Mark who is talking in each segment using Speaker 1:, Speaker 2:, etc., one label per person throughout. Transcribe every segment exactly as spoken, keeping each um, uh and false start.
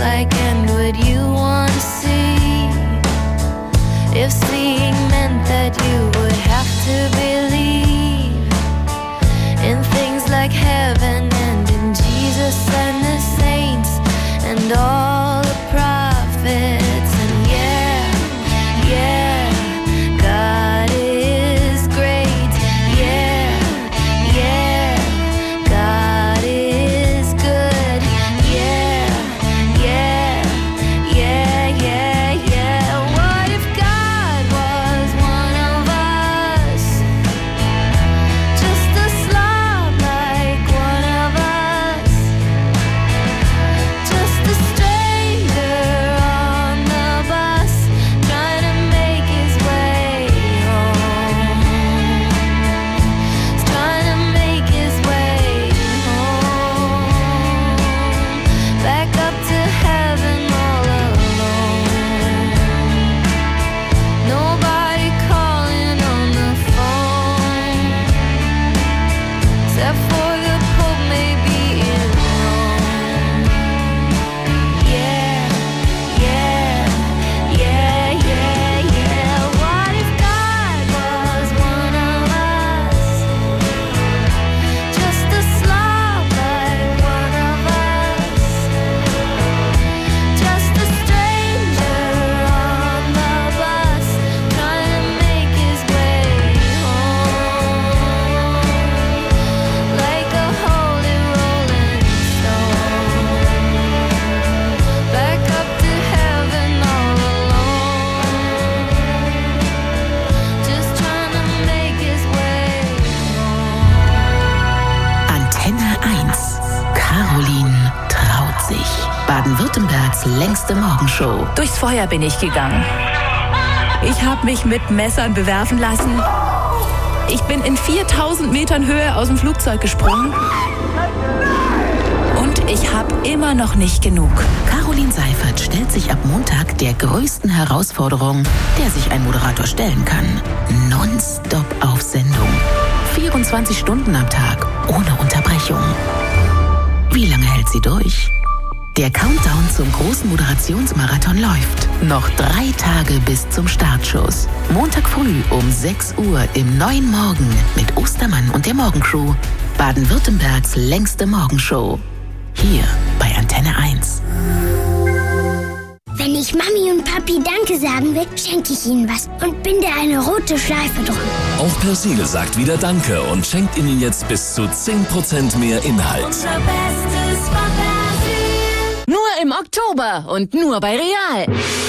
Speaker 1: like and would you want to see? If seeing meant that you would have to believe in things like heaven and in Jesus and the saints and all the prophets. And yeah, yeah, God is great. Yeah, yeah, God is good. Yeah, yeah, yeah, yeah, yeah. What if God was one of us? Just a slob like one of us. Just a stranger on the bus trying to make his way home. He's trying to make his way home. Back up to heaven all alone. Nobody calling on the phone except for the Pope maybe in Rome. Yeah, yeah, yeah, yeah, yeah. What if God was one of us? Just a slob like one of us. Just a stranger on the bus trying to make his way home. Like a holy rolling stone. Back up to heaven all alone. Just trying to make his way home.
Speaker 2: Antenne eins. Caroline traut sich. Baden-Württembergs längste Morgenshow.
Speaker 3: Durchs Feuer bin ich gegangen. Ich habe mich mit Messern bewerfen lassen. Ich bin in viertausend Metern Höhe aus dem Flugzeug gesprungen. Und ich habe immer noch nicht genug.
Speaker 2: Caroline Seifert stellt sich ab Montag der größten Herausforderung, der sich ein Moderator stellen kann. Nonstop auf Sendung. vierundzwanzig Stunden am Tag, ohne Unterbrechung. Wie lange hält sie durch? Der Countdown zum großen Moderationsmarathon läuft. Noch drei Tage bis zum Startschuss. Montag früh um sechs Uhr im neuen Morgen mit Ostermann und der Morgencrew. Baden-Württembergs längste Morgenshow. Hier bei Antenne eins.
Speaker 4: Wenn ich Mami und Papi Danke sagen will, schenke ich ihnen was und binde eine rote Schleife drum.
Speaker 5: Auch Persil sagt wieder Danke und schenkt Ihnen jetzt bis zu zehn Prozent mehr Inhalt.
Speaker 1: Unser Bestes von Persil.
Speaker 3: Nur im Oktober und nur bei Real.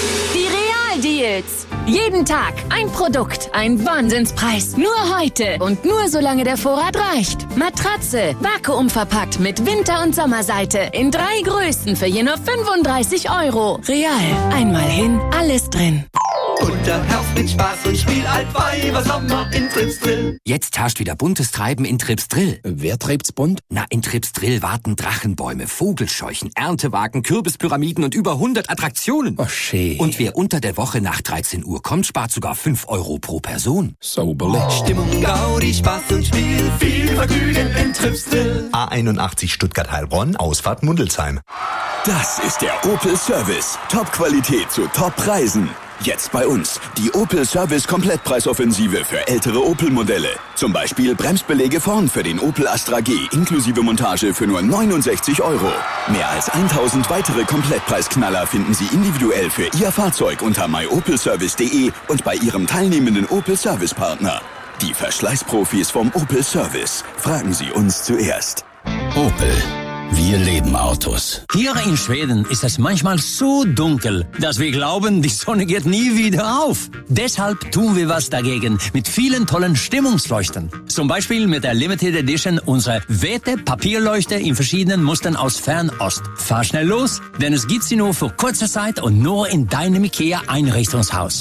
Speaker 3: Die Real-Deals. Jeden Tag ein Produkt, ein Wahnsinnspreis. Nur heute und nur solange der Vorrat reicht. Matratze, vakuumverpackt mit Winter- und Sommerseite in drei Größen für je nur fünfunddreißig Euro. Real, einmal hin, alles drin.
Speaker 6: Bunter Herbst mit Spaß und Spiel, Altweiber Sommer in Tripsdrill.
Speaker 7: Jetzt herrscht wieder buntes Treiben in Tripsdrill.
Speaker 8: Wer treibt's bunt?
Speaker 7: Na, in Tripsdrill warten Drachenbäume, Vogelscheuchen, Erntewagen, Kürbispyramiden und über hundert Attraktionen.
Speaker 8: Oh, schön.
Speaker 7: Und wer unter der Woche nach dreizehn Uhr kommt, spart sogar fünf Euro pro Person.
Speaker 8: Sauberlich.
Speaker 6: Stimmung, Gaudi, Spaß und Spiel, viel Vergnügen in Tripsdrill.
Speaker 9: A einundachtzig Stuttgart-Heilbronn, Ausfahrt Mundelsheim.
Speaker 10: Das ist der Opel Service. Top-Qualität zu Top-Preisen. Jetzt bei uns. Die Opel Service Komplettpreisoffensive für ältere Opel-Modelle. Zum Beispiel Bremsbeläge vorn für den Opel Astra G inklusive Montage für nur neunundsechzig Euro. Mehr als tausend weitere Komplettpreisknaller finden Sie individuell für Ihr Fahrzeug unter my opel service punkt de und bei Ihrem teilnehmenden Opel Service Partner. Die Verschleißprofis vom Opel Service. Fragen Sie uns zuerst.
Speaker 11: Opel. Wir leben Autos. Hier in Schweden ist es manchmal so dunkel, dass wir glauben, die Sonne geht nie wieder auf. Deshalb tun wir was dagegen mit vielen tollen Stimmungsleuchten. Zum Beispiel mit der Limited Edition unsere Wete Papierleuchte in verschiedenen Mustern aus Fernost. Fahr schnell los, denn es gibt sie nur für kurze Zeit und nur in deinem IKEA Einrichtungshaus.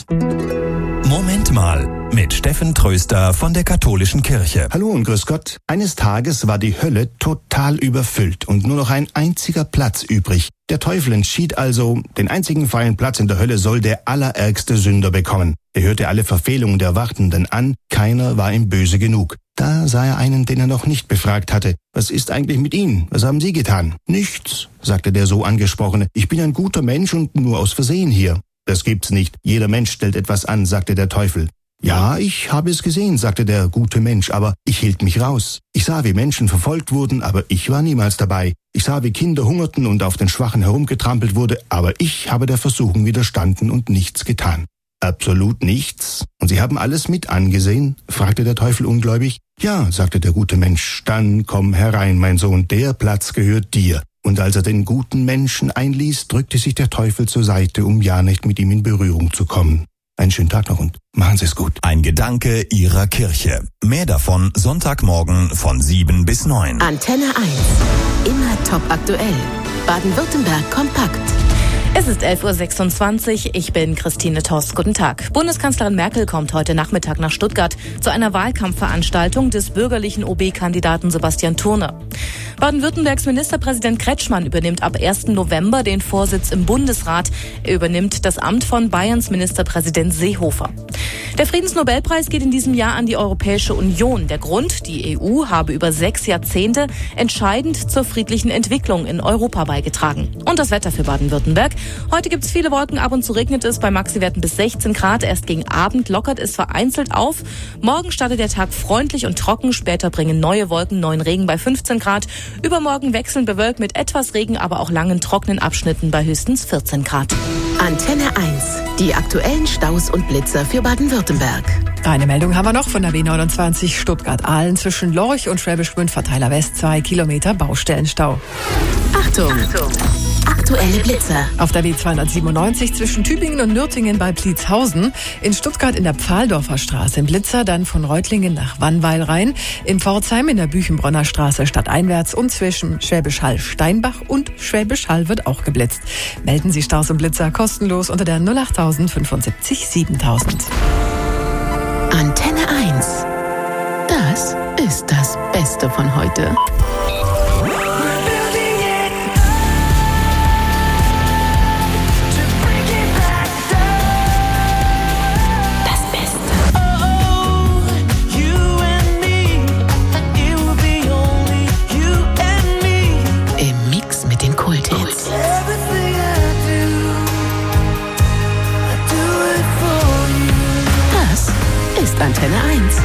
Speaker 12: Moment mal, mit Steffen Tröster von der Katholischen Kirche.
Speaker 13: Hallo und grüß Gott. Eines Tages war die Hölle total überfüllt und nur noch ein einziger Platz übrig. Der Teufel entschied also, den einzigen freien Platz in der Hölle soll der allerärgste Sünder bekommen. Er hörte alle Verfehlungen der Wartenden an, keiner war ihm böse genug. Da sah er einen, den er noch nicht befragt hatte. »Was ist eigentlich mit Ihnen? Was haben Sie getan?« »Nichts«, sagte der so angesprochene. »Ich bin ein guter Mensch und nur aus Versehen hier.« »Das gibt's nicht. Jeder Mensch stellt etwas an«, sagte der Teufel. »Ja, ich habe es gesehen«, sagte der gute Mensch, »aber ich hielt mich raus. Ich sah, wie Menschen verfolgt wurden, aber ich war niemals dabei. Ich sah, wie Kinder hungerten und auf den Schwachen herumgetrampelt wurde, aber ich habe der Versuchung widerstanden und nichts getan.« »Absolut nichts? Und Sie haben alles mit angesehen?« fragte der Teufel ungläubig. »Ja«, sagte der gute Mensch, »dann komm herein, mein Sohn, der Platz gehört dir.« Und als er den guten Menschen einließ, drückte sich der Teufel zur Seite, um ja nicht mit ihm in Berührung zu kommen. Einen schönen Tag noch und machen Sie es gut.
Speaker 12: Ein Gedanke Ihrer Kirche. Mehr davon Sonntagmorgen von sieben bis neun.
Speaker 2: Antenne eins. Immer top aktuell. Baden-Württemberg kompakt.
Speaker 8: Es ist elf Uhr sechsundzwanzig, ich bin Christine Tost. Guten Tag. Bundeskanzlerin Merkel kommt heute Nachmittag nach Stuttgart zu einer Wahlkampfveranstaltung des bürgerlichen O B-Kandidaten Sebastian Thurner. Baden-Württembergs Ministerpräsident Kretschmann übernimmt ab ersten November den Vorsitz im Bundesrat. Er übernimmt das Amt von Bayerns Ministerpräsident Seehofer. Der Friedensnobelpreis geht in diesem Jahr an die Europäische Union. Der Grund, die E U habe über sechs Jahrzehnte entscheidend zur friedlichen Entwicklung in Europa beigetragen. Und das Wetter für Baden-Württemberg. Heute gibt es viele Wolken, ab und zu regnet es bei Maxiwerten bis sechzehn Grad. Erst gegen Abend lockert es vereinzelt auf. Morgen startet der Tag freundlich und trocken. Später bringen neue Wolken neuen Regen bei fünfzehn Grad. Übermorgen wechseln bewölkt mit etwas Regen, aber auch langen trockenen Abschnitten bei höchstens vierzehn Grad.
Speaker 2: Antenne eins. Die aktuellen Staus und Blitzer für Baden-Württemberg.
Speaker 14: Eine Meldung haben wir noch von der B neunundzwanzig Stuttgart-Ahlen zwischen Lorch und Schwäbisch Gmünd Verteiler West. Zwei Kilometer Baustellenstau.
Speaker 2: Achtung! Achtung. Aktuelle Blitzer.
Speaker 14: Auf der B zweihundertsiebenundneunzig zwischen Tübingen und Nürtingen bei Pliezhausen. In Stuttgart in der Pfahldorfer Straße im Blitzer, dann von Reutlingen nach Wannweil rein. In Pforzheim in der Büchenbronner Straße stadteinwärts und zwischen Schwäbisch Hall-Steinbach und Schwäbisch Hall wird auch geblitzt. Melden Sie Staus und Blitzer kostenlos unter der null acht fünfundsiebzig siebentausend.
Speaker 2: Antenne eins. Das ist das Beste von heute. Antenne eins.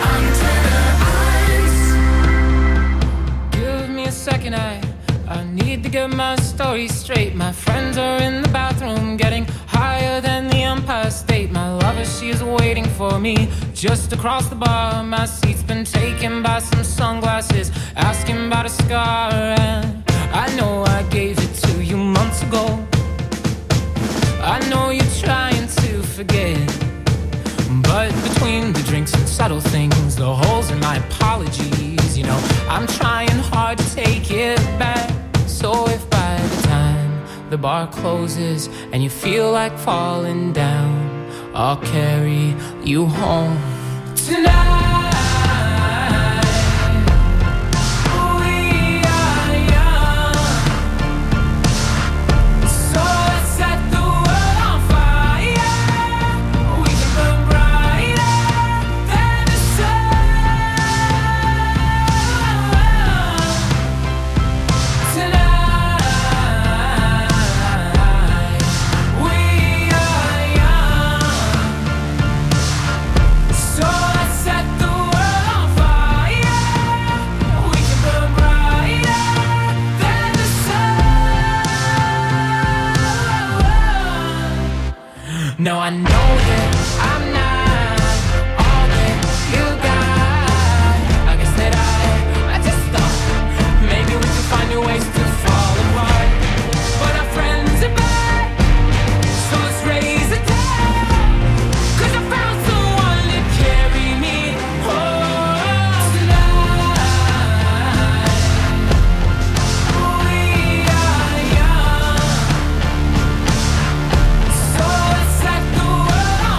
Speaker 15: Give me a second, I, I need to get my story straight. My friends are in the bathroom getting higher than the Empire State. My lover, she is waiting for me just across the bar. My seat's been taken by some sunglasses, asking about a scar. And I know I gave it to you months ago. I know you're trying to forget, but between the drinks and subtle things, the holes in my apologies, you know, I'm trying hard to take it back. So if by the time the bar closes and you feel like falling down, I'll carry you home tonight. No, I know that I'm not all that you got. I guess that I, I just thought maybe we could find new ways to fall apart. But our friends are back, so let's raise a toast. 'Cause I found someone to carry me home tonight. We are young, so let's set the world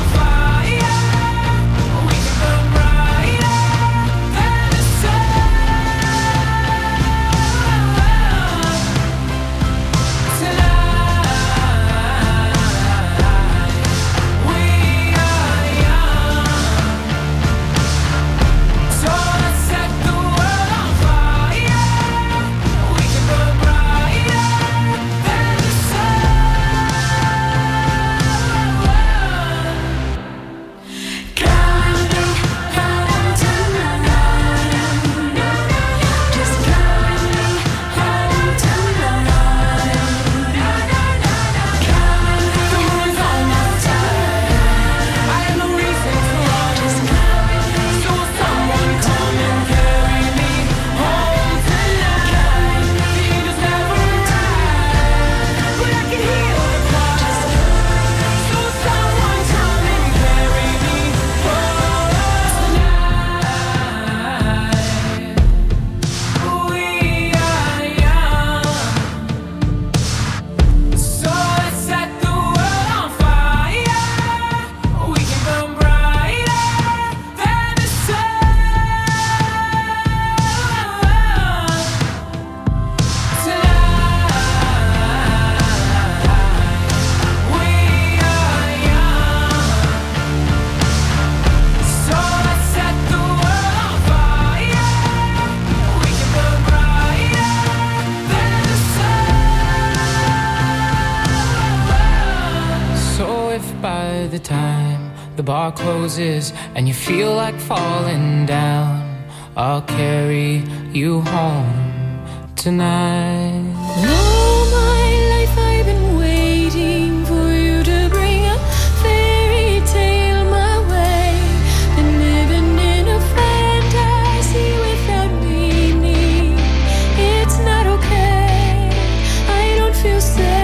Speaker 15: by the time the bar closes and you feel like falling down, I'll carry you home tonight.
Speaker 1: All my life I've been waiting for you to bring a fairy tale my way. Been living in a fantasy without meaning. It's not okay, I don't feel safe.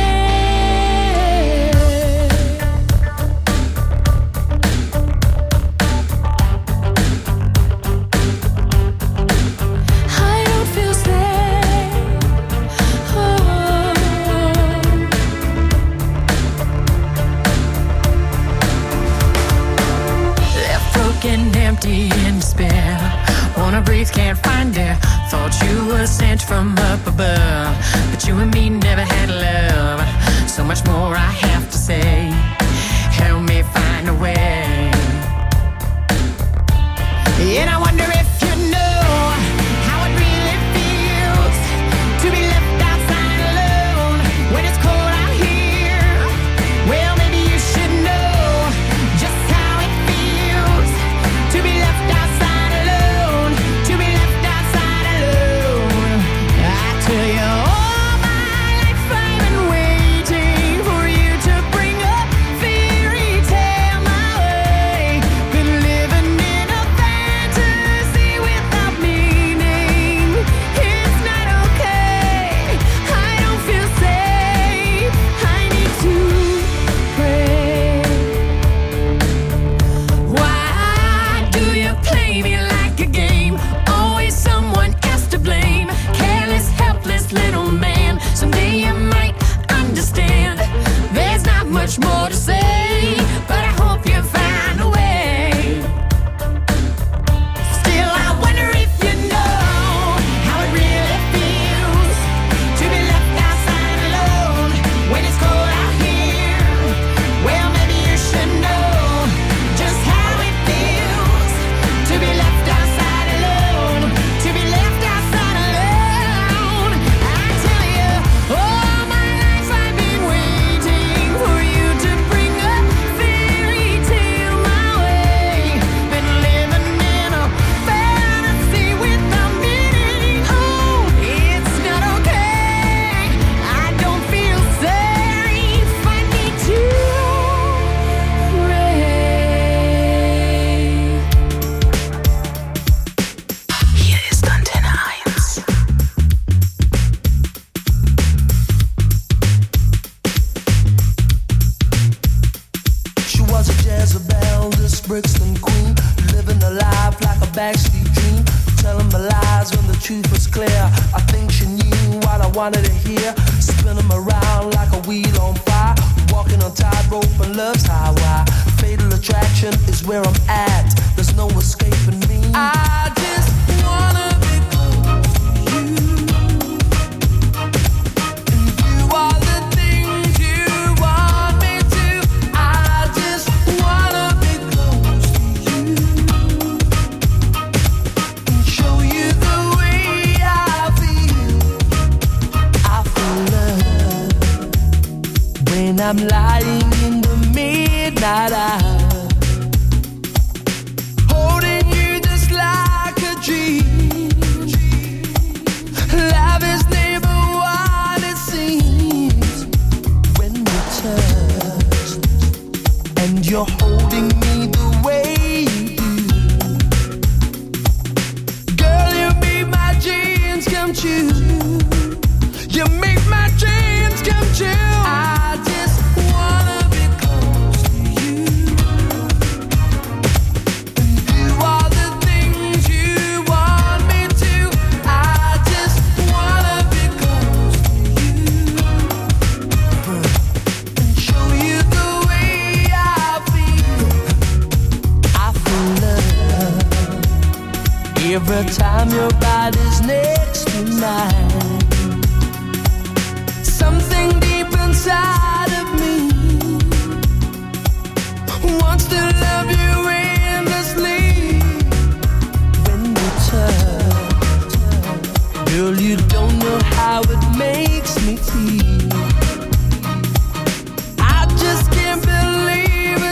Speaker 1: Empty in despair, wanna breathe, can't find air. Thought you were sent from up above, but you and me never had love. So much more I have to say, help me find a way. And I wonder if you know how it really feels to be left outside alone when it's cold out here. Well, maybe you should know just how it feels to be left outside alone, to be left outside alone. I tell you, all my life I've been waiting for you to bring a fairy tale my way. Been living in a fantasy without meaning. It's not okay, I don't feel safe, I need to pray. Why do you play me like a game? Always someone else to blame. Careless, helpless little man. Someday you might understand. There's not much more to say, but I hope you find a way. Still, I wonder if you know how it really feels to be left outside alone when it's cold out here. Well, maybe you should know just how it feels to be left outside alone, to be left outside alone. I tell you, all my life I've been waiting for you to bring a fairy tale my way. Been living in a fantasy without meaning. Oh, it's not okay, I don't feel safe, I need to pray.
Speaker 2: Hier ist Antenne eins.
Speaker 16: She was a Jezebel, this Brixton queen, living a life like a backstreet dream, telling my lies when the truth was clear. I think she knew what I wanted to hear, spinning around like a wheel on fire, walking on tightrope and love's highway. Fatal attraction is where I'm at, there's no escaping me. I just wanna be close to you, and you are the things you want me to. I just wanna be close to you and show you the way I feel. I feel love when I'm lying in the midnight hour, holding you just like a dream. Love is never what it seems when we touch, and you're holding me the way you do. Girl, you make my dreams come true. You make my dreams come true. I just wanna be close to you, and you are the things you want me to. I just wanna be close to you and show you the way I feel. I feel love every time your body's next to mine. Something deep inside of me wants to love you endlessly. When we touch, girl, you don't know how it makes me feel. I just can't believe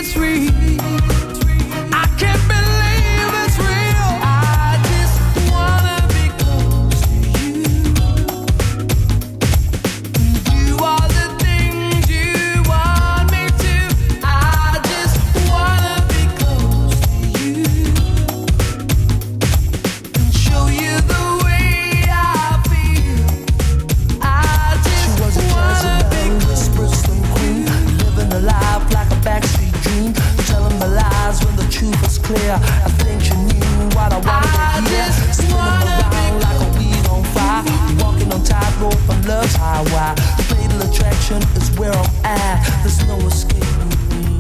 Speaker 16: I think she knew what I wanted to hear. Spinning around like a wheel on fire, walking on tightrope on love's highway. Fatal attraction is where I'm at. There's no escaping me.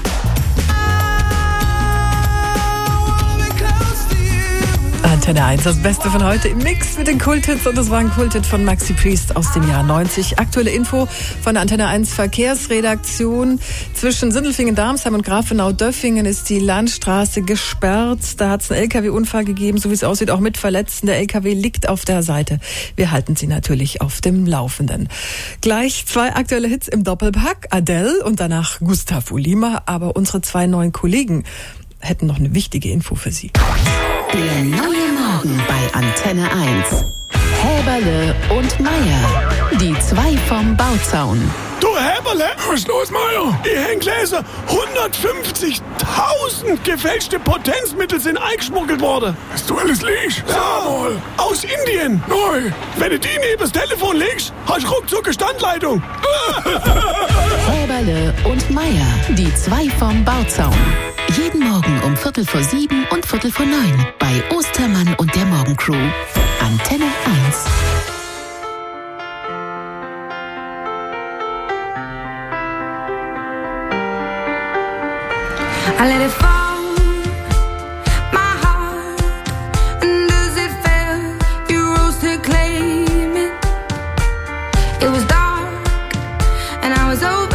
Speaker 14: Antenne eins, das Beste von heute im Mix mit den Kulthits, und das war ein Kulthit von Maxi Priest aus dem Jahr neunzig. Aktuelle Info von der Antenne eins Verkehrsredaktion. Zwischen Sindelfingen, Darmsheim und Grafenau-Döffingen ist die Landstraße gesperrt. Da hat es einen L K W-Unfall gegeben, so wie es aussieht, auch mit Verletzten. Der L K W liegt auf der Seite. Wir halten Sie natürlich auf dem Laufenden. Gleich zwei aktuelle Hits im Doppelpack, Adele und danach Gustav Ulima. Aber unsere zwei neuen Kollegen hätten noch eine wichtige Info für Sie.
Speaker 2: Der neue Morgen bei Antenne eins. Häberle und Meier, die zwei vom Bauzaun.
Speaker 17: Du Häberle, was ist los, Meier? Ich häng gelesen, hundertfünfzigtausend gefälschte Potenzmittel sind eingeschmuggelt worden. Was du alles liegst? Ja, mal. Aus Indien. Neu. Wenn du die neben das Telefon legst, hast du ruckzuck eine Standleitung.
Speaker 2: Häberle und Meier, die zwei vom Bauzaun. Jeden Morgen um Viertel vor sieben und Viertel vor neun bei Ostermann und der Morgencrew. Antenne eins.
Speaker 18: I let it fall, my heart, and as it fell, you rose to claim it. It was dark, and I was open.